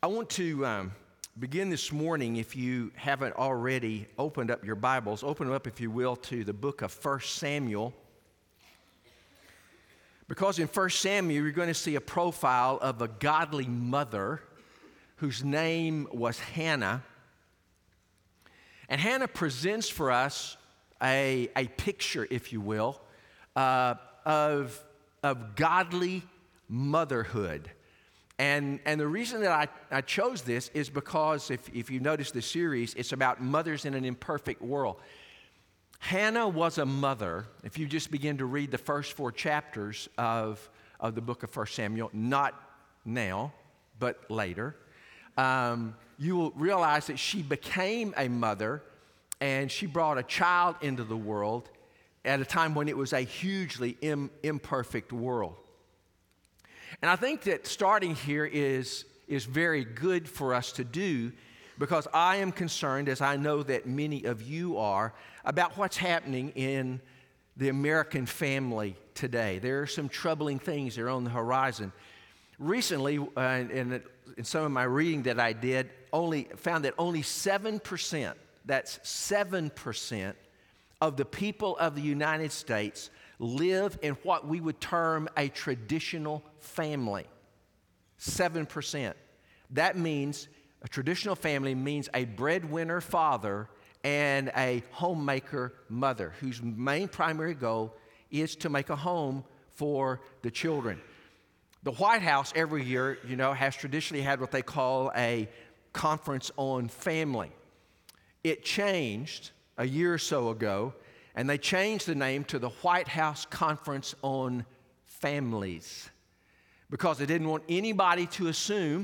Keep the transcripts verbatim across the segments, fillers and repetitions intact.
I want to um, begin this morning, if you haven't already opened up your Bibles, open them up, if you will, to the book of First Samuel. Because in First Samuel, you're going to see a profile of a godly mother whose name was Hannah. And Hannah presents for us a, a picture, if you will, uh, of, of godly motherhood. And, and the reason that I, I chose this is because if, if you notice the series, it's about mothers in an imperfect world. Hannah was a mother. If you just begin to read the first four chapters of, of the book of First Samuel, not now, but later, um, you will realize that she became a mother and she brought a child into the world at a time when it was a hugely im- imperfect world. And I think that starting here is, is very good for us to do because I am concerned, as I know that many of you are, about what's happening in the American family today. There are some troubling things that are on the horizon. Recently, uh, in, in some of my reading that I did, only found that only seven percent, that's seven percent of the people of the United States live in what we would term a traditional family. seven percent. That means a traditional family means a breadwinner father and a homemaker mother whose main primary goal is to make a home for the children. The White House every year, you know, has traditionally had what they call a conference on family. It changed a year or so ago, and they changed the name to the White House Conference on Families because they didn't want anybody to assume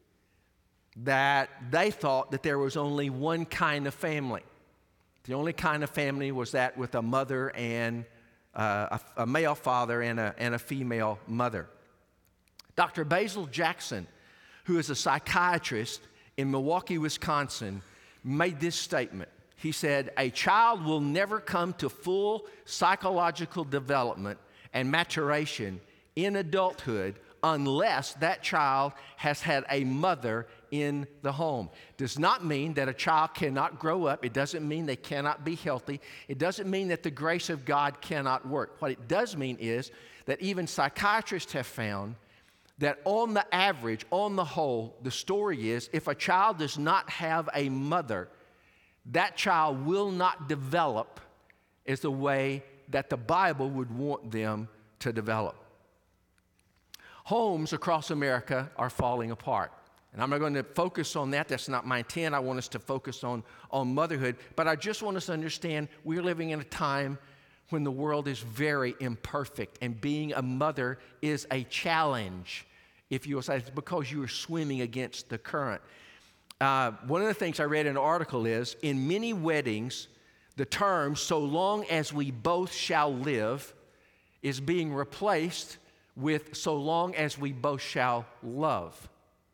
that they thought that there was only one kind of family. The only kind of family was that with a mother and uh, a, a male father and a, and a female mother. Doctor Basil Jackson, who is a psychiatrist in Milwaukee, Wisconsin, made this statement. He said, a child will never come to full psychological development and maturation in adulthood unless that child has had a mother in the home. Does not mean that a child cannot grow up. It doesn't mean they cannot be healthy. It doesn't mean that the grace of God cannot work. What it does mean is that even psychiatrists have found that on the average, on the whole, the story is if a child does not have a mother, that child will not develop as the way that the Bible would want them to develop. Homes across America are falling apart. And I'm not going to focus on that. That's not my intent. I want us to focus on, on motherhood. But I just want us to understand we're living in a time when the world is very imperfect. And being a mother is a challenge, if you will say, it's because you are swimming against the current. Uh, one of the things I read in an article is, in many weddings, the term, so long as we both shall live, is being replaced with, so long as we both shall love.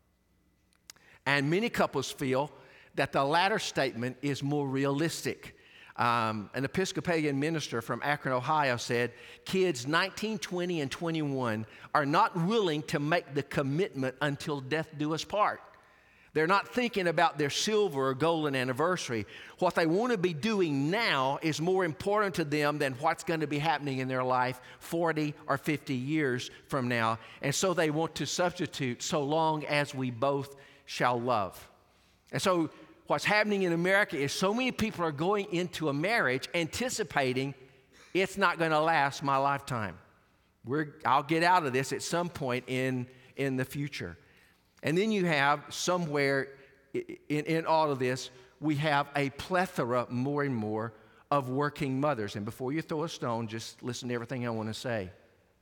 And many couples feel that the latter statement is more realistic. Um, an Episcopalian minister from Akron, Ohio said, kids nineteen, twenty, and twenty-one are not willing to make the commitment until death do us part. They're not thinking about their silver or golden anniversary. What they want to be doing now is more important to them than what's going to be happening in their life forty or fifty years from now. And so they want to substitute, so long as we both shall love. And so what's happening in America is so many people are going into a marriage anticipating it's not going to last my lifetime. We're, I'll get out of this at some point in, in the future. And then you have somewhere in, in all of this, we have a plethora more and more of working mothers. And before you throw a stone, just listen to everything I want to say.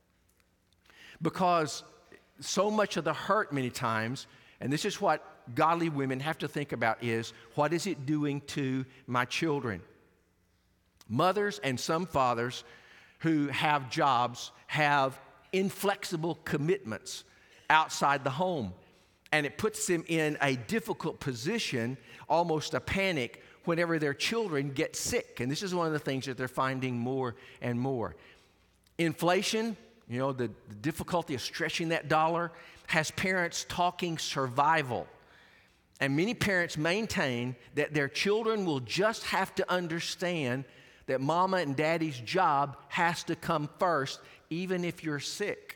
Because so much of the hurt many times, and this is what godly women have to think about, is what is it doing to my children? Mothers and some fathers who have jobs have inflexible commitments outside the home. And it puts them in a difficult position, almost a panic, whenever their children get sick. And this is one of the things that they're finding more and more. Inflation, you know, the, the difficulty of stretching that dollar, has parents talking survival. And many parents maintain that their children will just have to understand that mama and daddy's job has to come first, even if you're sick.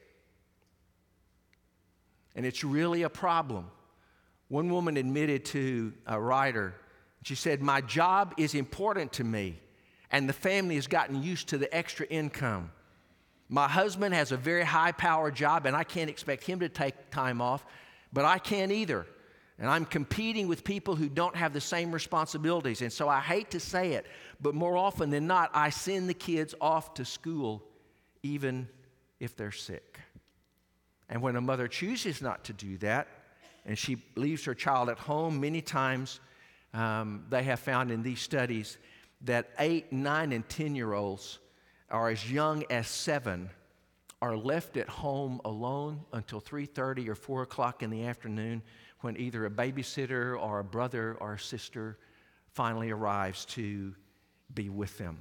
And it's really a problem. One woman admitted to a writer, she said, "My job is important to me, and the family has gotten used to the extra income. My husband has a very high-powered job, and I can't expect him to take time off, but I can't either. And I'm competing with people who don't have the same responsibilities. And so I hate to say it, but more often than not, I send the kids off to school even if they're sick." And when a mother chooses not to do that, and she leaves her child at home, many times um, they have found in these studies that eight, nine, and ten-year-olds are as young as seven are left at home alone until three thirty or four o'clock in the afternoon, when either a babysitter or a brother or a sister finally arrives to be with them.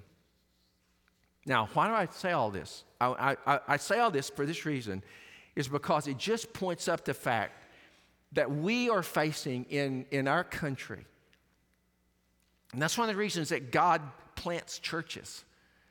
Now, why do I say all this? I, I, I say all this for this reason, is because it just points up the fact that we are facing in, in our country. And that's one of the reasons that God plants churches.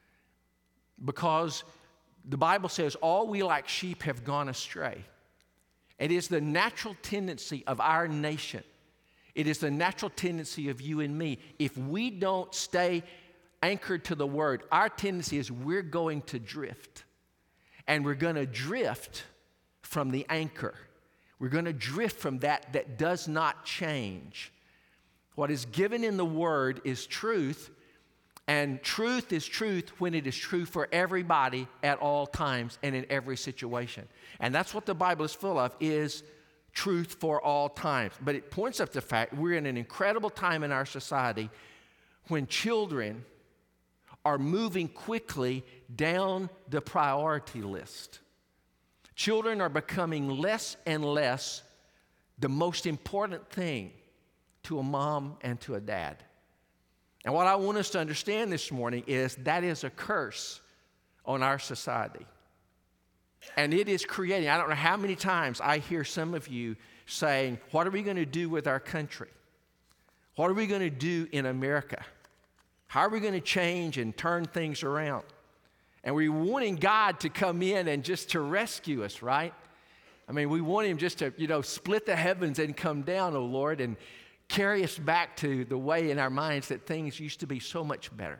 Because the Bible says, all we like sheep have gone astray. It is the natural tendency of our nation. It is the natural tendency of you and me. If we don't stay anchored to the Word, our tendency is we're going to drift. And we're going to drift from the anchor. We're going to drift from that that does not change. What is given in the Word is truth, and truth is truth when it is true for everybody at all times and in every situation. And that's what the Bible is full of, is truth for all times. But it points up the fact we're in an incredible time in our society when children are moving quickly down the priority list. Children are becoming less and less the most important thing to a mom and to a dad. And what I want us to understand this morning is that is a curse on our society. And it is creating, I don't know how many times I hear some of you saying, what are we going to do with our country? What are we going to do in America? How are we going to change and turn things around? And we're wanting God to come in and just to rescue us, right? I mean, we want Him just to, you know, split the heavens and come down, oh Lord, and carry us back to the way in our minds that things used to be so much better.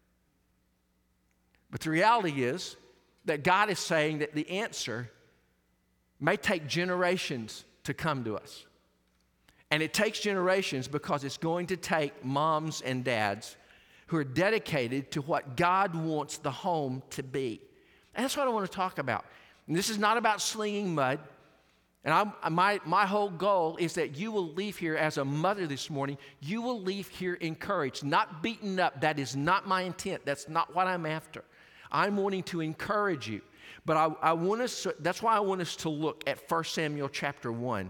But the reality is that God is saying that the answer may take generations to come to us. And it takes generations because it's going to take moms and dads who are dedicated to what God wants the home to be. And that's what I want to talk about. And this is not about slinging mud. And I'm, my, my whole goal is that you will leave here as a mother this morning. You will leave here encouraged, not beaten up. That is not my intent. That's not what I'm after. I'm wanting to encourage you. But I, I want us to, that's why I want us to look at First Samuel chapter one.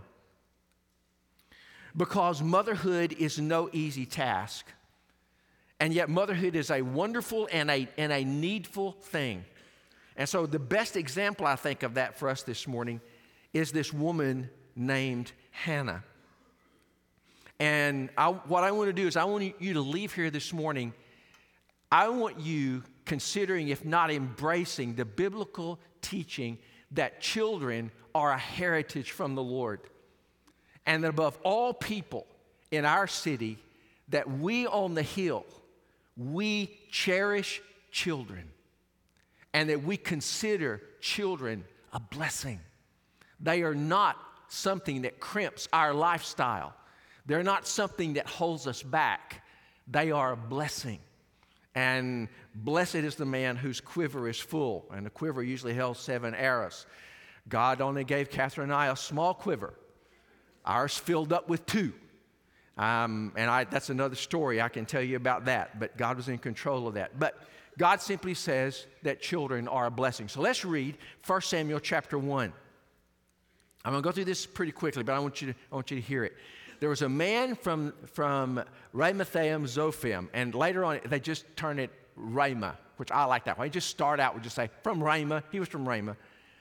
Because motherhood is no easy task. And yet motherhood is a wonderful and a, and a needful thing. And so the best example, I think, of that for us this morning is this woman named Hannah. And I, what I want to do is I want you to leave here this morning. I want you considering, if not embracing, the biblical teaching that children are a heritage from the Lord. And that above all people in our city, that we on the hill, we cherish children. And that we consider children a blessing. They are not something that crimps our lifestyle. They're not something that holds us back. They are a blessing. And blessed is the man whose quiver is full. And the quiver usually held seven arrows. God only gave Catherine and I a small quiver. Ours filled up with two. Um, and I, that's another story. I can tell you about that. But God was in control of that. But God simply says that children are a blessing. So let's read First Samuel chapter one. I'm going to go through this pretty quickly, but I want you to, I want you to hear it. There was a man from, from Ramathaim Zophim, and later on they just turn it Ramah, which I like that one. They just start out with just say, from Ramah. He was from Ramah.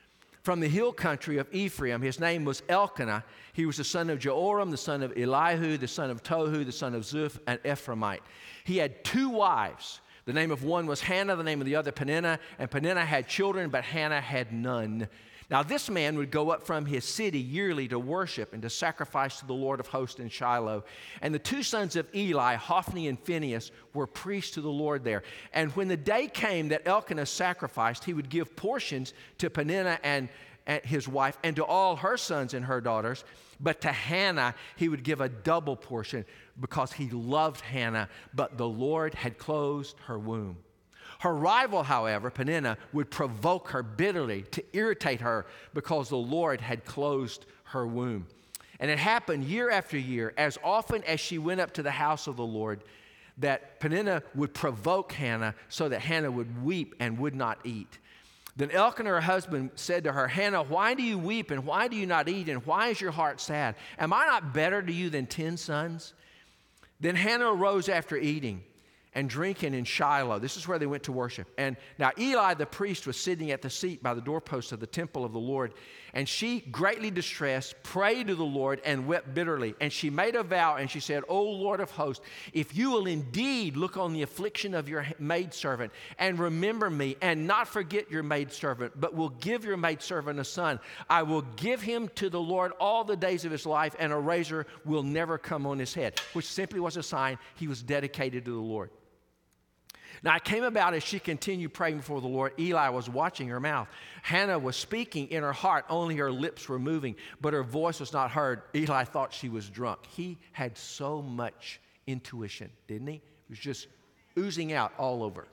from the hill country of Ephraim. His name was Elkanah. He was the son of Jehoram, the son of Elihu, the son of Tohu, the son of Zuph, an Ephraimite. He had two wives. The name of one was Hannah, the name of the other Peninnah, and Peninnah had children, but Hannah had none. Now this man would go up from his city yearly to worship and to sacrifice to the Lord of hosts in Shiloh. And the two sons of Eli, Hophni and Phinehas, were priests to the Lord there. And when the day came that Elkanah sacrificed, he would give portions to Peninnah and, and his wife and to all her sons and her daughters. But to Hannah, he would give a double portion because he loved Hannah, but the Lord had closed her womb. Her rival, however, Peninnah, would provoke her bitterly to irritate her because the Lord had closed her womb. And it happened year after year, as often as she went up to the house of the Lord, that Peninnah would provoke Hannah so that Hannah would weep and would not eat. Then Elkanah, her husband, said to her, Hannah, why do you weep and why do you not eat and why is your heart sad? Am I not better to you than ten sons? Then Hannah arose after eating and drinking in Shiloh. This is where they went to worship. And now Eli the priest was sitting at the seat by the doorpost of the temple of the Lord. And she, greatly distressed, prayed to the Lord and wept bitterly. And she made a vow and she said, O Lord of hosts, if you will indeed look on the affliction of your maidservant and remember me and not forget your maidservant, but will give your maidservant a son, I will give him to the Lord all the days of his life, and a razor will never come on his head, which simply was a sign he was dedicated to the Lord. Now it came about as she continued praying before the Lord, Eli was watching her mouth. Hannah was speaking in her heart, only her lips were moving, but her voice was not heard. Eli thought she was drunk. He had so much intuition, didn't he? It was just oozing out all over.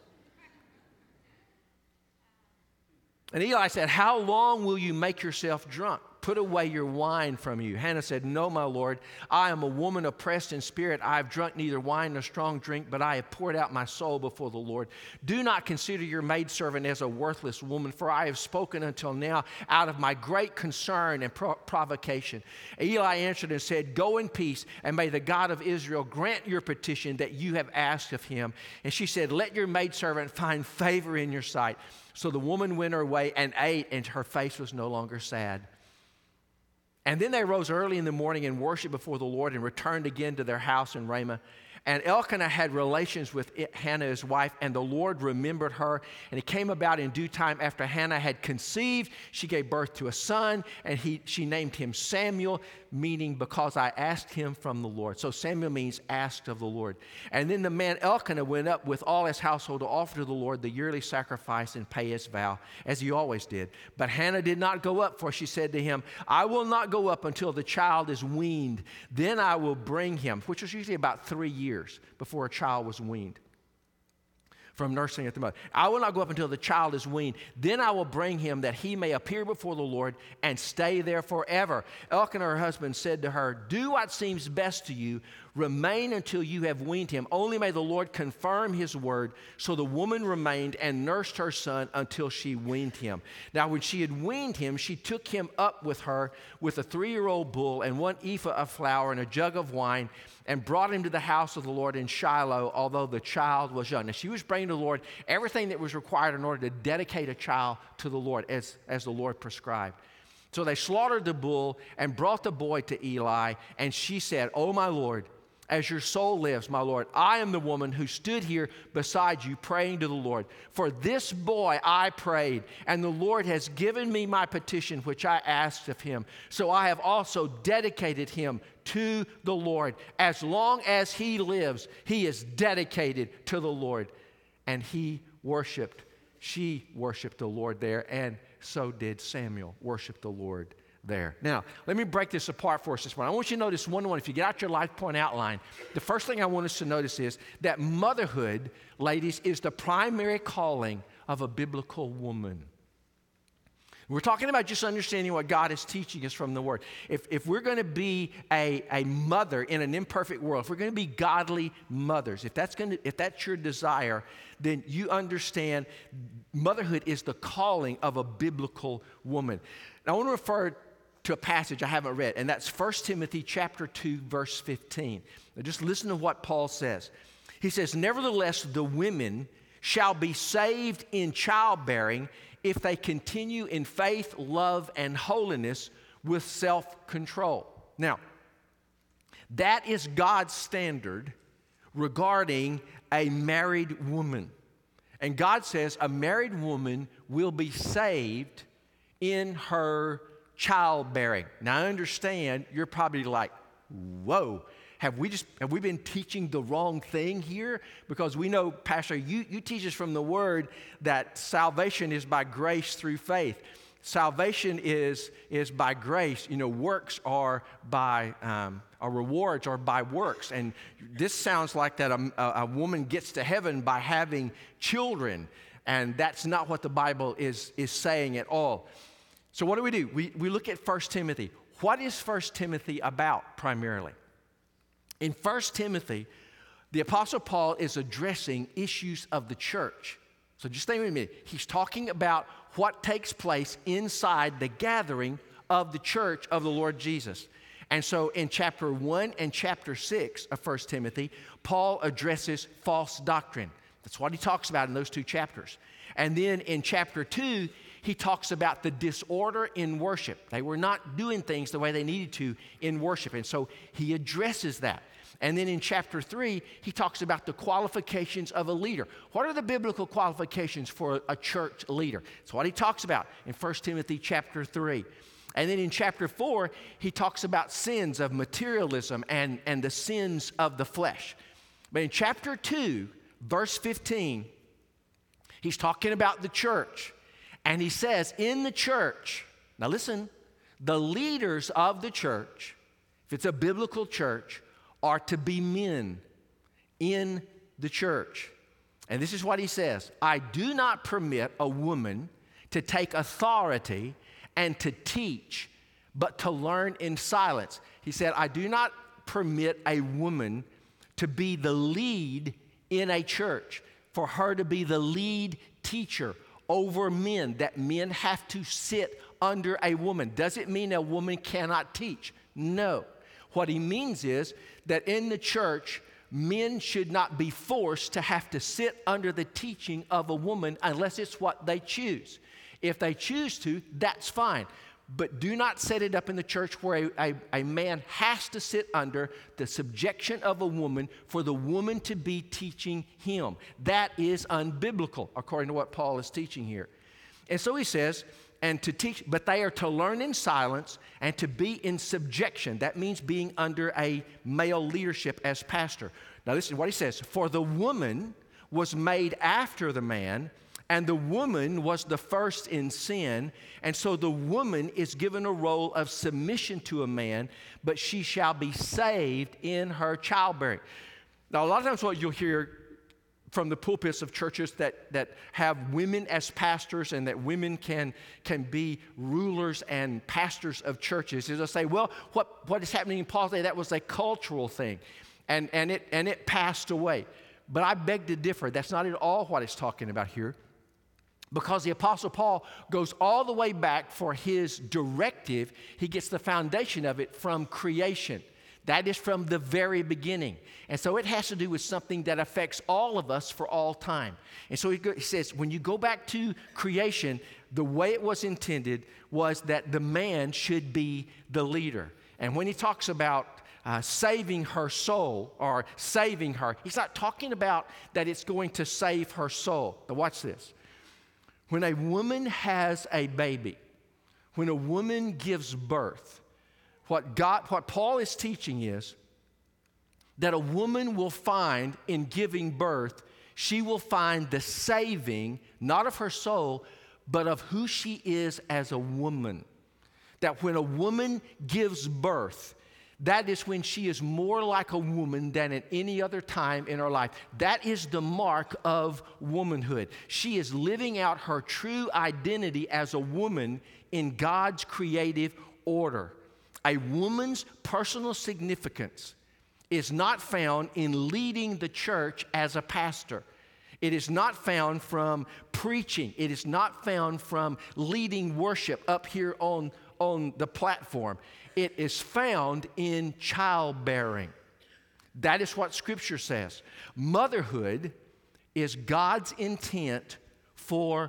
And Eli said, how long will you make yourself drunk? Put away your wine from you. Hannah said, no, my Lord, I am a woman oppressed in spirit. I have drunk neither wine nor strong drink, but I have poured out my soul before the Lord. Do not consider your maidservant as a worthless woman, for I have spoken until now out of my great concern and pro- provocation. Eli answered and said, go in peace, and may the God of Israel grant your petition that you have asked of him. And she said, let your maidservant find favor in your sight. So the woman went her way and ate, and her face was no longer sad. And then they rose early in the morning and worshiped before the Lord and returned again to their house in Ramah. And Elkanah had relations with Hannah, his wife, and the Lord remembered her. And it came about in due time after Hannah had conceived, she gave birth to a son, and he, she named him Samuel, meaning because I asked him from the Lord. So Samuel means asked of the Lord. And then the man Elkanah went up with all his household to offer to the Lord the yearly sacrifice and pay his vow, as he always did. But Hannah did not go up, for she said to him, I will not go up until the child is weaned. Then I will bring him, which was usually about three years before a child was weaned from nursing at the mother. I will not go up until the child is weaned. Then I will bring him that he may appear before the Lord and stay there forever. Elkanah, her husband, said to her, do what seems best to you. Remain until you have weaned him. Only may the Lord confirm his word. So the woman remained and nursed her son until she weaned him. Now when she had weaned him, she took him up with her with a three-year-old bull and one ephah of flour and a jug of wine, and brought him to the house of the Lord in Shiloh, although the child was young. Now she was bringing to the Lord everything that was required in order to dedicate a child to the Lord as, as the Lord prescribed. So they slaughtered the bull and brought the boy to Eli, and she said, oh my Lord, as your soul lives, my Lord, I am the woman who stood here beside you praying to the Lord. For this boy I prayed, and the Lord has given me my petition which I asked of him. So I have also dedicated him to the Lord. As long as he lives, he is dedicated to the Lord. And he worshiped, she worshiped the Lord there, and so did Samuel worship the Lord there. Now, let me break this apart for us this morning. I want you to notice one to one. If you get out your life point outline, the first thing I want us to notice is that motherhood, ladies, is the primary calling of a biblical woman. We're talking about just understanding what God is teaching us from the Word. If, if we're going to be a, a mother in an imperfect world, if we're going to be godly mothers, if that's going to, if that's your desire, then you understand motherhood is the calling of a biblical woman. Now, I want to refer to a passage I haven't read, and that's First Timothy chapter two, verse fifteen. Now, just listen to what Paul says. He says, nevertheless, the women shall be saved in childbearing if they continue in faith, love, and holiness with self-control. Now, that is God's standard regarding a married woman. And God says a married woman will be saved in her childbearing. Now, I understand you're probably like, whoa, have we just have we been teaching the wrong thing here? Because we know, Pastor, you, you teach us from the Word that salvation is by grace through faith. Salvation is, is by grace. You know, works are by, um, our rewards are by works. And this sounds like that a, a woman gets to heaven by having children. And that's not what the Bible is, is saying at all. So what do we do? We, we look at First Timothy. What is First Timothy about primarily? In First Timothy, the Apostle Paul is addressing issues of the church. So just think with me. He's talking about what takes place inside the gathering of the church of the Lord Jesus. And so in chapter one and chapter six of First Timothy, Paul addresses false doctrine. That's what he talks about in those two chapters. And then in chapter two, he talks about the disorder in worship. They were not doing things the way they needed to in worship. And so he addresses that. And then in chapter three, he talks about the qualifications of a leader. What are the biblical qualifications for a church leader? That's what he talks about in First Timothy chapter three. And then in chapter four, he talks about sins of materialism and, and the sins of the flesh. But in chapter two, verse fifteen, he's talking about the church. And he says, in the church, now listen, the leaders of the church, if it's a biblical church, are to be men in the church. And this is what he says: I do not permit a woman to take authority and to teach, but to learn in silence. He said, I do not permit a woman to be the lead in a church, for her to be the lead teacher over men, that men have to sit under a woman. Does it mean a woman cannot teach? No. What he means is that in the church, men should not be forced to have to sit under the teaching of a woman unless it's what they choose. If they choose to, that's fine. But do not set it up in the church where a, a, a man has to sit under the subjection of a woman for the woman to be teaching him. That is unbiblical, according to what Paul is teaching here. And so he says, and to teach, but they are to learn in silence and to be in subjection. That means being under a male leadership as pastor. Now listen to what he says. For the woman was made after the man, and the woman was the first in sin, and so the woman is given a role of submission to a man, but she shall be saved in her childbearing. Now, a lot of times what you'll hear from the pulpits of churches that, that have women as pastors and that women can, can be rulers and pastors of churches is they'll say, well, what, what is happening in Paul's day, that was a cultural thing, and, and, it, and it passed away. But I beg to differ. That's not at all what it's talking about here. Because the Apostle Paul goes all the way back for his directive. He gets the foundation of it from creation. That is from the very beginning. And so it has to do with something that affects all of us for all time. And so he, go, he says, when you go back to creation, the way it was intended was that the man should be the leader. And when he talks about uh, saving her soul or saving her, he's not talking about that it's going to save her soul. Now watch this. When a woman has a baby, when a woman gives birth, what God, what Paul is teaching is that a woman will find in giving birth, she will find the saving, not of her soul, but of who she is as a woman. That when a woman gives birth, that is when she is more like a woman than at any other time in her life. That is the mark of womanhood. She is living out her true identity as a woman in God's creative order. A woman's personal significance is not found in leading the church as a pastor. It is not found from preaching. It is not found from leading worship up here on, on the platform. It is found in childbearing. That is what Scripture says. Motherhood is God's intent for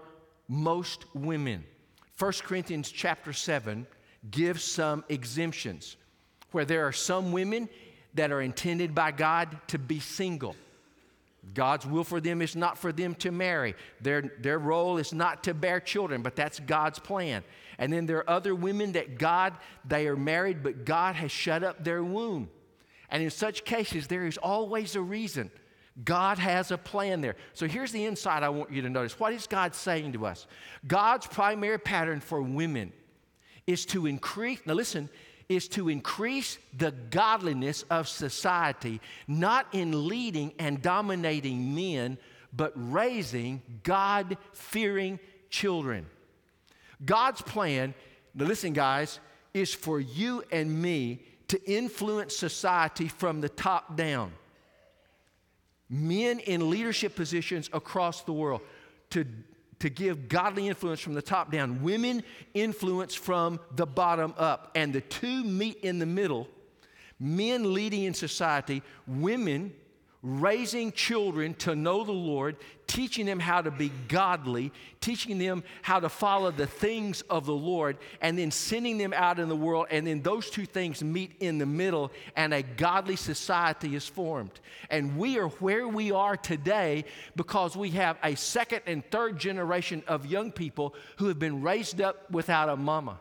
most women. First Corinthians chapter seven gives some exemptions where there are some women that are intended by God to be single. God's will for them is not for them to marry. Their, their role is not to bear children, but that's God's plan. And then there are other women that God, they are married, but God has shut up their womb. And in such cases, there is always a reason. God has a plan there. So here's the insight I want you to notice. What is God saying to us? God's primary pattern for women is to increase, now listen, is to increase the godliness of society, not in leading and dominating men, but raising God-fearing children. God's plan, now listen guys, is for you and me to influence society from the top down. Men in leadership positions across the world to, to give godly influence from the top down. Women influence from the bottom up. And the two meet in the middle. Men leading in society, women raising children to know the Lord, teaching them how to be godly, teaching them how to follow the things of the Lord, and then sending them out in the world, and then those two things meet in the middle, and a godly society is formed. And we are where we are today because we have a second and third generation of young people who have been raised up without a mama.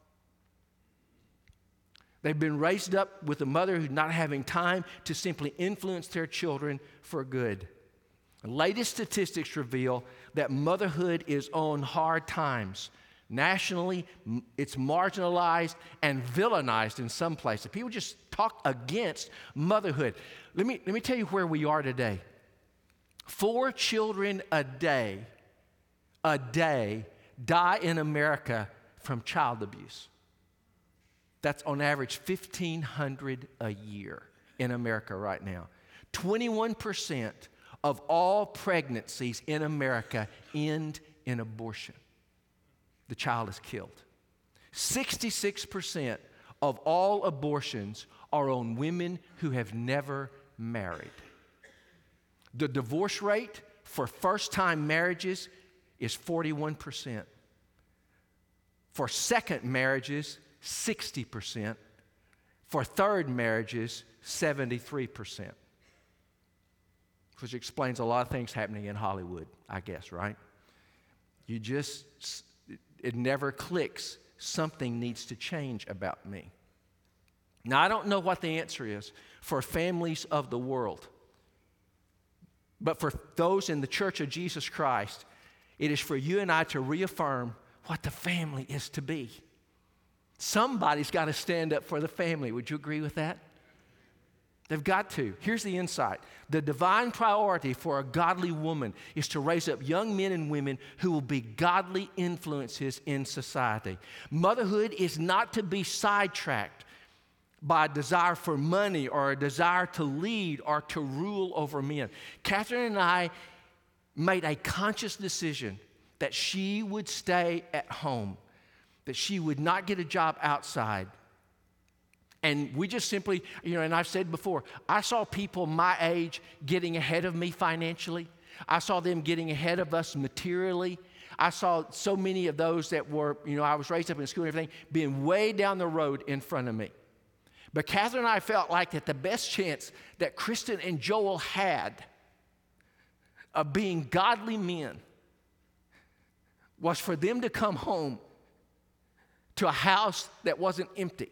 They've been raised up with a mother who's not having time to simply influence their children for good. The latest statistics reveal that motherhood is on hard times. Nationally, it's marginalized and villainized in some places. People just talk against motherhood. Let me, let me tell you where we are today. Four children a day, a day, die in America from child abuse. That's on average fifteen hundred a year in America right now. twenty-one percent of all pregnancies in America end in abortion. The child is killed. sixty-six percent of all abortions are on women who have never married. The divorce rate for first-time marriages is forty-one percent. For second marriages, sixty percent. For third marriages, seventy-three percent. Which explains a lot of things happening in Hollywood, I guess, right? You just, it never clicks. Something needs to change about me. Now, I don't know what the answer is for families of the world. But for those in the Church of Jesus Christ, it is for you and I to reaffirm what the family is to be. Somebody's got to stand up for the family. Would you agree with that? They've got to. Here's the insight. The divine priority for a godly woman is to raise up young men and women who will be godly influences in society. Motherhood is not to be sidetracked by a desire for money or a desire to lead or to rule over men. Catherine and I made a conscious decision that she would stay at home, that she would not get a job outside. And we just simply, you know, and I've said before, I saw people my age getting ahead of me financially. I saw them getting ahead of us materially. I saw so many of those that were, you know, I was raised up in school and everything, being way down the road in front of me. But Catherine and I felt like that the best chance that Kristen and Joel had of being godly men was for them to come home to a house that wasn't empty.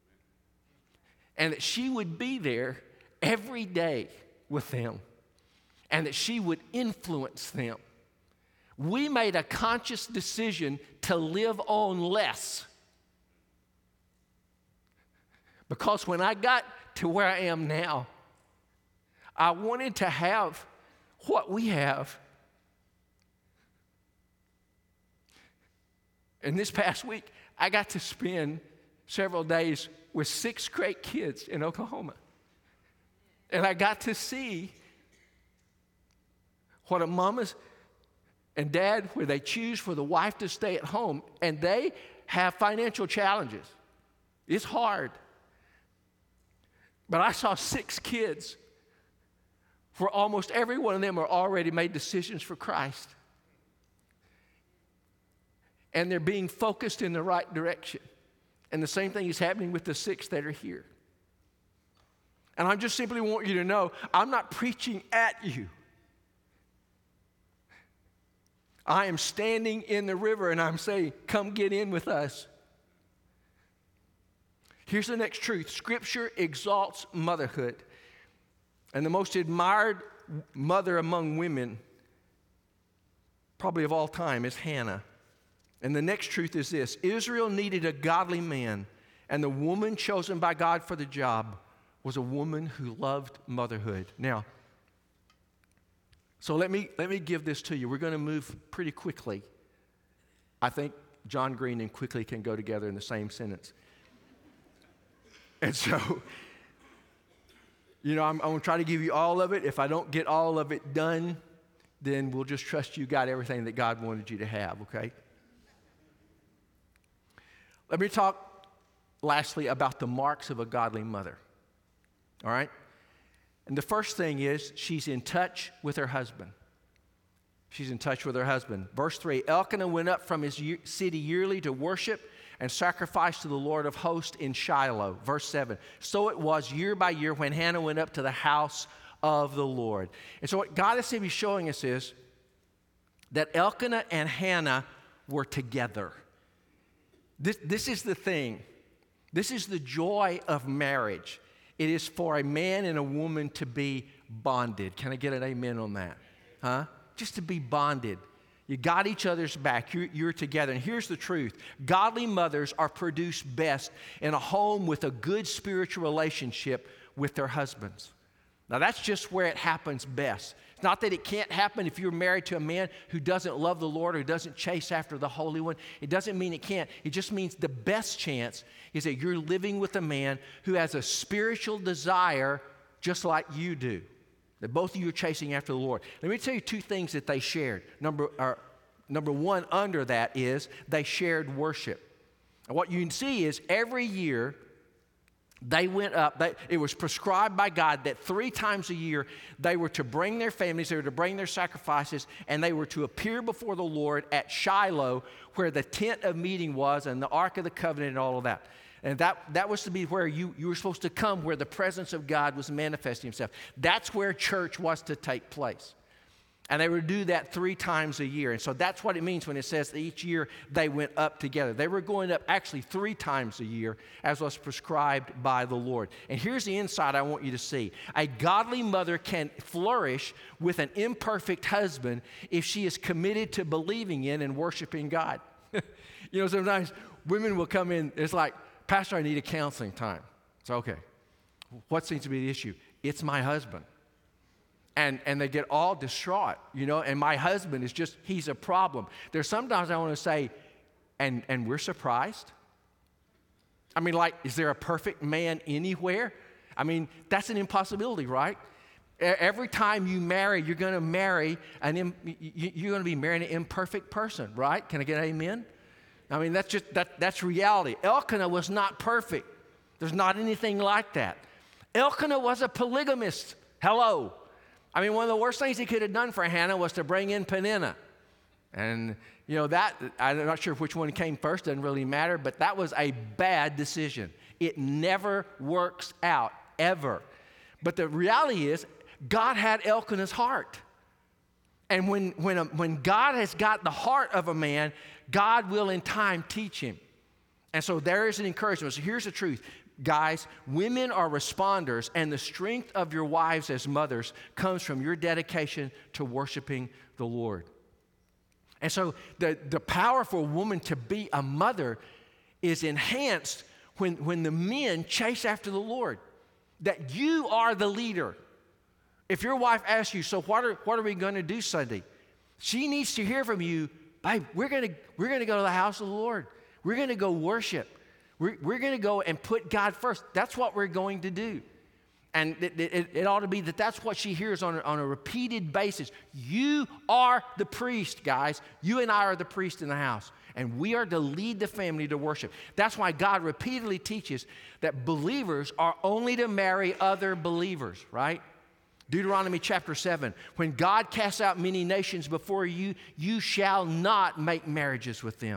And that she would be there every day with them. And that she would influence them. We made a conscious decision to live on less. Because when I got to where I am now, I wanted to have what we have. And this past week, I got to spend several days with six great kids in Oklahoma. And I got to see what a mama's and dad, where they choose for the wife to stay at home, and they have financial challenges. It's hard. But I saw six kids where almost every one of them are already made decisions for Christ. and they're being focused in the right direction. And the same thing is happening with the six that are here. And I just simply want you to know, I'm not preaching at you. I am standing in the river and I'm saying, come get in with us. Here's the next truth. Scripture exalts motherhood. And the most admired mother among women, probably of all time, is Hannah. And the next truth is this. Israel needed a godly man, and the woman chosen by God for the job was a woman who loved motherhood. Now, so let me, let me give this to you. We're going to move pretty quickly. I think John Green and quickly can go together in the same sentence. And so, you know, I'm, I'm going to try to give you all of it. If I don't get all of it done, then we'll just trust you got everything that God wanted you to have, okay? Let me talk lastly about the marks of a godly mother. All right? And the first thing is she's in touch with her husband. She's in touch with her husband. Verse three, Elkanah went up from his city yearly to worship and sacrifice to the Lord of hosts in Shiloh. Verse seven, so it was year by year when Hannah went up to the house of the Lord. And so what God is simply showing us is that Elkanah and Hannah were together. This, this is the thing. This is the joy of marriage. It is for a man and a woman to be bonded. Can I get an amen on that? Huh? Just to be bonded. You got each other's back. You're, you're together. And here's the truth. Godly mothers are produced best in a home with a good spiritual relationship with their husbands. Now, that's just where it happens best. It's not that it can't happen if you're married to a man who doesn't love the Lord or doesn't chase after the Holy One. It doesn't mean it can't. It just means the best chance is that you're living with a man who has a spiritual desire just like you do. That both of you are chasing after the Lord. Let me tell you two things that they shared. Number, or, number one under that is they shared worship. And what you can see is every year, they went up. They, it was prescribed by God that three times a year they were to bring their families, they were to bring their sacrifices, and they were to appear before the Lord at Shiloh, where the tent of meeting was and the Ark of the Covenant and all of that. And that, that was to be where you, you were supposed to come, where the presence of God was manifesting himself. That's where church was to take place. And they would do that three times a year. And so that's what it means when it says that each year they went up together. They were going up actually three times a year, as was prescribed by the Lord. And here's the insight I want you to see. A godly mother can flourish with an imperfect husband if she is committed to believing in and worshiping God. You know, sometimes women will come in, it's like, Pastor, I need a counseling time. So, okay, what seems to be the issue? It's my husband. And and they get all distraught, you know, and my husband is just, he's a problem. There's sometimes I want to say, and, and we're surprised. I mean, like, is there a perfect man anywhere? I mean, that's an impossibility, right? Every time you marry, you're going to marry, an Im, you're going to be marrying an imperfect person, right? Can I get an amen? I mean, that's just, that, that's reality. Elkanah was not perfect. There's not anything like that. Elkanah was a polygamist. Hello. I mean, one of the worst things he could have done for Hannah was to bring in Peninnah. And, you know, that, I'm not sure which one came first, doesn't really matter, but that was a bad decision. It never works out, ever. But the reality is, God had Elkanah's heart. And when, when, a, when God has got the heart of a man, God will in time teach him. And so there is an encouragement. So here's the truth. Guys, women are responders, and the strength of your wives as mothers comes from your dedication to worshiping the Lord. And so the, the power for a woman to be a mother is enhanced when, when the men chase after the Lord. That you are the leader. If your wife asks you, so what are, what are we going to do Sunday? She needs to hear from you, babe, we're going to, we're going to go to the house of the Lord. We're going to go worship. We're, we're going to go and put God first. That's what we're going to do. And it, it, it ought to be that that's what she hears on a, on a repeated basis. You are the priest, guys. You and I are the priest in the house. And we are to lead the family to worship. That's why God repeatedly teaches that believers are only to marry other believers, right? Deuteronomy chapter seven, when God casts out many nations before you, you shall not make marriages with them.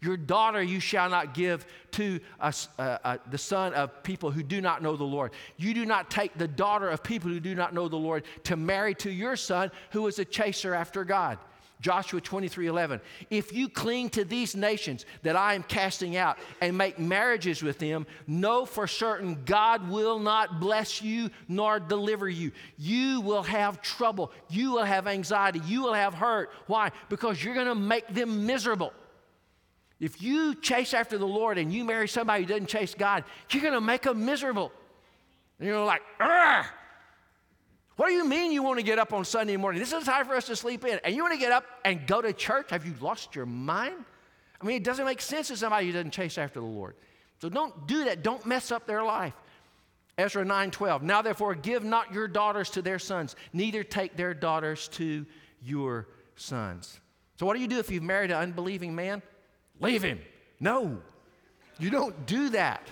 Your daughter you shall not give to a, uh, uh, the son of people who do not know the Lord. You do not take the daughter of people who do not know the Lord to marry to your son who is a chaser after God. Joshua twenty-three eleven. If you cling to these nations that I am casting out and make marriages with them, know for certain God will not bless you nor deliver you. You will have trouble. You will have anxiety. You will have hurt. Why? Because you're going to make them miserable. If you chase after the Lord and you marry somebody who doesn't chase God, you're going to make them miserable. And you're like, Argh! What do you mean you want to get up on Sunday morning? This is time for us to sleep in. And you want to get up and go to church? Have you lost your mind? I mean, it doesn't make sense to somebody who doesn't chase after the Lord. So don't do that. Don't mess up their life. Ezra nine twelve. Now therefore give not your daughters to their sons, neither take their daughters to your sons. So what do you do if you've married an unbelieving man? Leave him. No, you don't do that.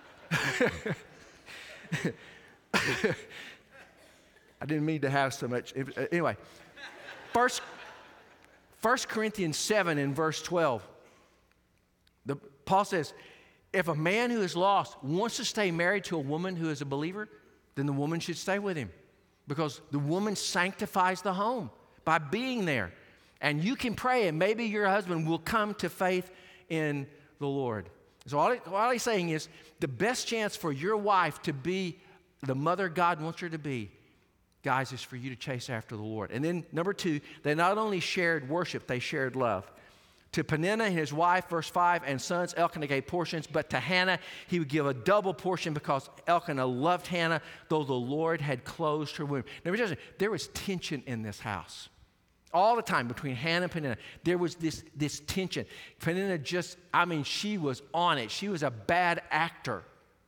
I didn't mean to have so much. Anyway, First, First Corinthians seven in verse twelve, the, Paul says, if a man who is lost wants to stay married to a woman who is a believer, then the woman should stay with him because the woman sanctifies the home by being there. And you can pray and maybe your husband will come to faith in the Lord. So all, all he's saying is the best chance for your wife to be the mother God wants her to be, guys, is for you to chase after the Lord. And then number two, they not only shared worship, they shared love. To Peninnah and his wife, verse five, and sons, Elkanah gave portions, but to Hannah he would give a double portion because Elkanah loved Hannah, though the Lord had closed her womb. Now, there was tension in this house. All the time between Hannah and Peninnah, there was this, this tension. Peninnah just, I mean, she was on it. She was a bad actor.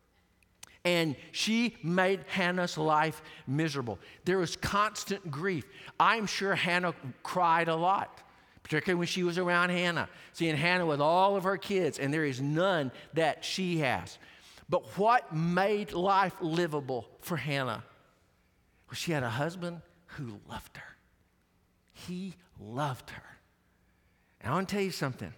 And she made Hannah's life miserable. There was constant grief. I'm sure Hannah cried a lot, particularly when she was around Hannah, seeing Hannah with all of her kids, and there is none that she has. But what made life livable for Hannah was she had a husband who loved her. He loved her. And I want to tell you something.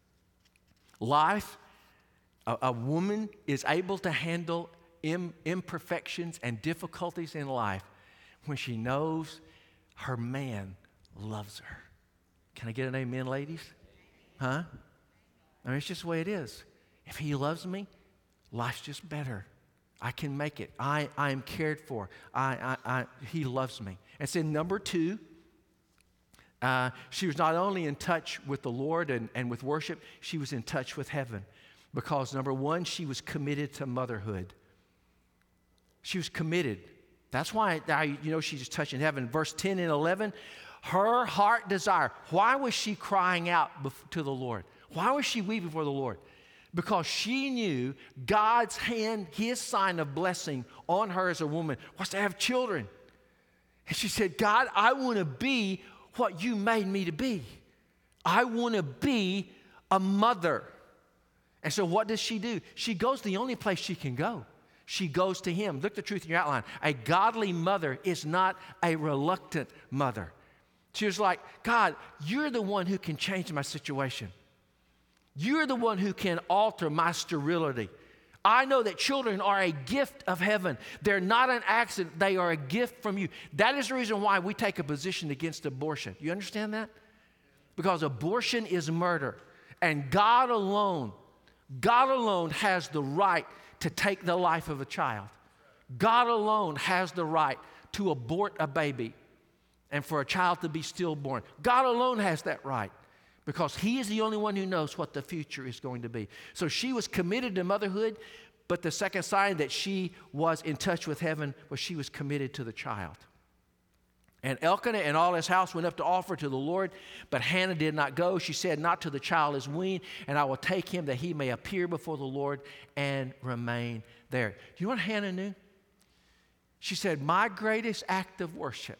Life, a, a woman is able to handle imperfections and difficulties in life when she knows her man loves her. Can I get an amen, ladies? Huh? I mean, it's just the way it is. If he loves me, life's just better. I can make it. I, I am cared for. I, I, I, he loves me. And so number two, uh, she was not only in touch with the Lord and, and with worship, she was in touch with heaven. Because number one, she was committed to motherhood. She was committed. That's why, I, you know, she's touching heaven. Verse ten and eleven, her heart desire. Why was she crying out to the Lord? Why was she weeping before the Lord? Because she knew God's hand, his sign of blessing on her as a woman was to have children. And she said, God, I want to be what you made me to be. I want to be a mother. And so what does she do? She goes the only place she can go. She goes to him. Look at the truth in your outline. A godly mother is not a reluctant mother. She was like, God, you're the one who can change my situation. You're the one who can alter my sterility. I know that children are a gift of heaven. They're not an accident. They are a gift from you. That is the reason why we take a position against abortion. You understand that? Because abortion is murder. And God alone, God alone has the right to take the life of a child. God alone has the right to abort a baby and for a child to be stillborn. God alone has that right because he is the only one who knows what the future is going to be. So she was committed to motherhood, but the second sign that she was in touch with heaven was she was committed to the child. And Elkanah and all his house went up to offer to the Lord, but Hannah did not go. She said, not till the child is weaned, and I will take him that he may appear before the Lord and remain there. Do you know what Hannah knew? She said, my greatest act of worship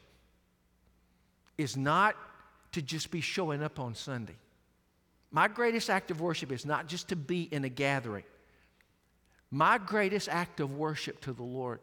is not to just be showing up on Sunday. My greatest act of worship is not just to be in a gathering. My greatest act of worship to the Lord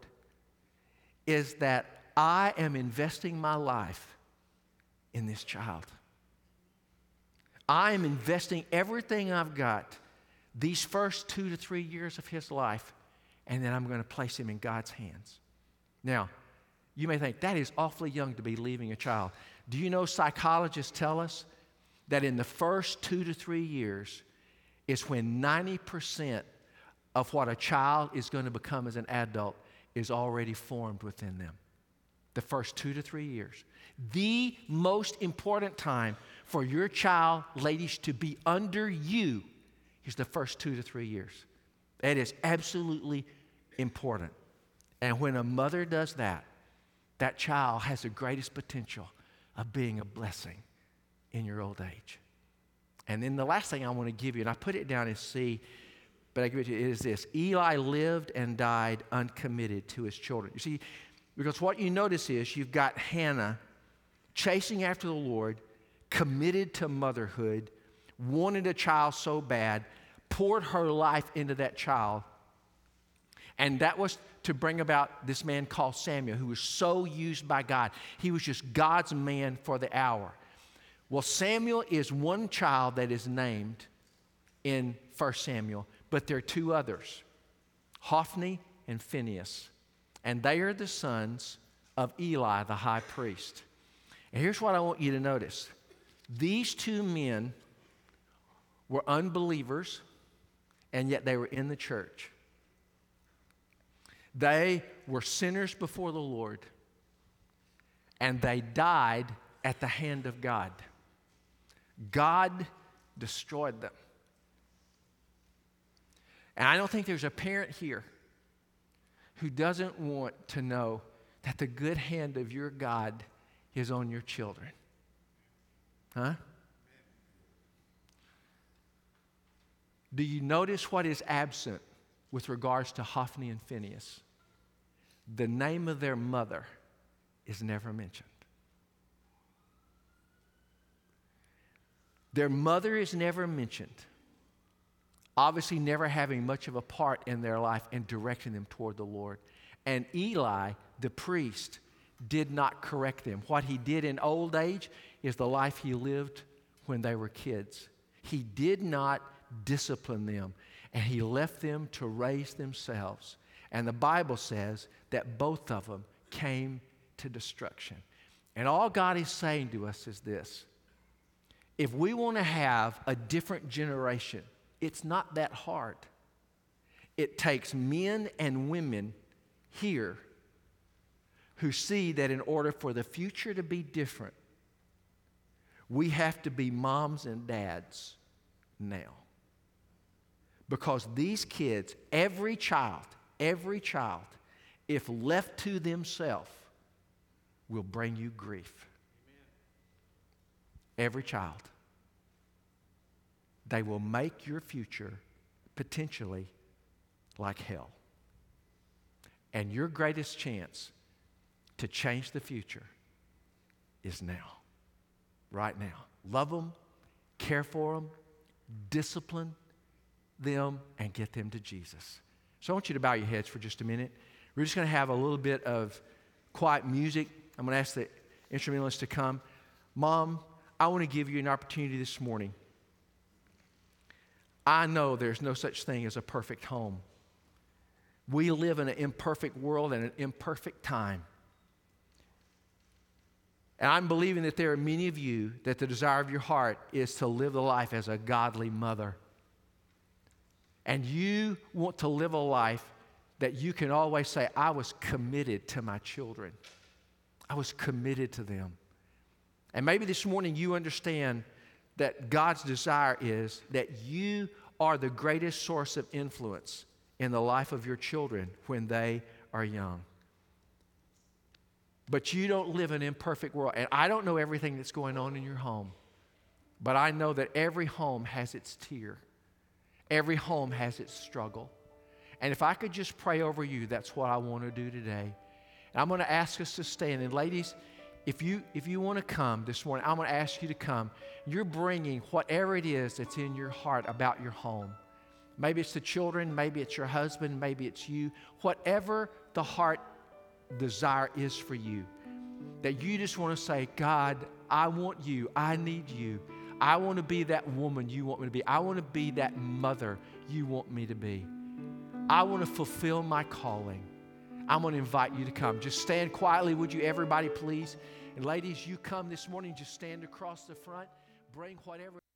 is that I am investing my life in this child. I am investing everything I've got these first two to three years of his life, and then I'm going to place him in God's hands. Now, you may think that is awfully young to be leaving a child. Do you know psychologists tell us that in the first two to three years is when ninety percent of what a child is going to become as an adult is already formed within them? The first two to three years. The most important time for your child, ladies, to be under you is the first two to three years. That is absolutely important. And when a mother does that, that child has the greatest potential of being a blessing in your old age. And then the last thing I want to give you, and I put it down in C, but I give it to you, is this. Eli lived and died uncommitted to his children. You see, because what you notice is you've got Hannah chasing after the Lord, committed to motherhood, wanted a child so bad, poured her life into that child. And that was to bring about this man called Samuel, who was so used by God. He was just God's man for the hour. Well, Samuel is one child that is named in First Samuel, but there are two others, Hophni and Phinehas. And they are the sons of Eli, the high priest. And here's what I want you to notice. These two men were unbelievers, and yet they were in the church. They were sinners before the Lord, and they died at the hand of God. God destroyed them. And I don't think there's a parent here who doesn't want to know that the good hand of your God is on your children. Huh? Do you notice what is absent with regards to Hophni and Phinehas? The name of their mother is never mentioned. Their mother is never mentioned, obviously never having much of a part in their life in directing them toward the Lord. And Eli, the priest, did not correct them. What he did in old age is the life he lived when they were kids. He did not discipline them, and he left them to raise themselves. And the Bible says that both of them came to destruction. And all God is saying to us is this: if we want to have a different generation, it's not that hard. It takes men and women here who see that in order for the future to be different, we have to be moms and dads now. Because these kids, every child, every child, if left to themselves, will bring you grief. Amen. Every child. They will make your future potentially like hell. And your greatest chance to change the future is now. Right now. Love them, care for them, discipline them, and get them to Jesus. So I want you to bow your heads for just a minute. We're just going to have a little bit of quiet music. I'm going to ask the instrumentalists to come. Mom, I want to give you an opportunity this morning. I know there's no such thing as a perfect home. We live in an imperfect world and an imperfect time. And I'm believing that there are many of you that the desire of your heart is to live the life as a godly mother. And you want to live a life that you can always say, I was committed to my children. I was committed to them. And maybe this morning you understand that God's desire is that you are the greatest source of influence in the life of your children when they are young. But you don't live in an imperfect world. And I don't know everything that's going on in your home. But I know that every home has its tear. Every home has its struggle. And if I could just pray over you, that's what I want to do today. And I'm going to ask us to stand. And ladies, if you, if you want to come this morning, I'm going to ask you to come. You're bringing whatever it is that's in your heart about your home. Maybe it's the children, maybe it's your husband, maybe it's you. Whatever the heart desire is for you, that you just want to say, God, I want you. I need you. I want to be that woman you want me to be. I want to be that mother you want me to be. I want to fulfill my calling. I'm going to invite you to come. Just stand quietly, would you, everybody, please? And ladies, you come this morning, just stand across the front. Bring whatever.